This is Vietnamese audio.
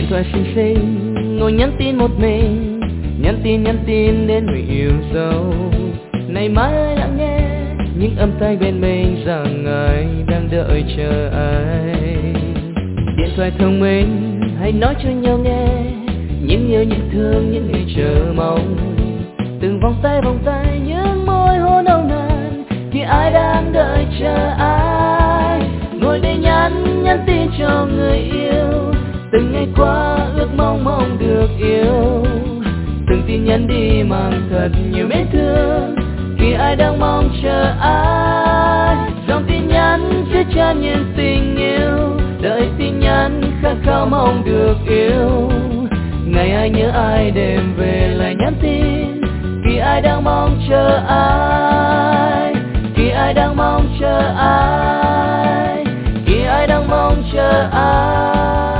Điện thoại xinh xinh ngồi nhắn tin một mình, nhắn tin đến người yêu dấu. Này mai lặng nghe những âm thanh bên mình rằng ai đang đợi chờ ai. Điện thoại thông minh hãy nói cho nhau nghe những yêu những thương những ngày chờ mong. Từng vòng tay những môi hôn nồng nàn khi ai đang đợi chờ ai. Ngồi để nhắn tin cho người yêu, từng ngày qua ước mong được yêu. Từng tin nhắn đi mang thật nhiều mến thương khi ai đang mong chờ ai. Dòng tin nhắn chứa chan những tình yêu, đợi tin nhắn khát khao mong được yêu. Ngày ai nhớ ai đêm về lại nhắn tin khi ai đang mong chờ ai. Khi ai đang mong chờ ai, khi ai đang mong chờ ai.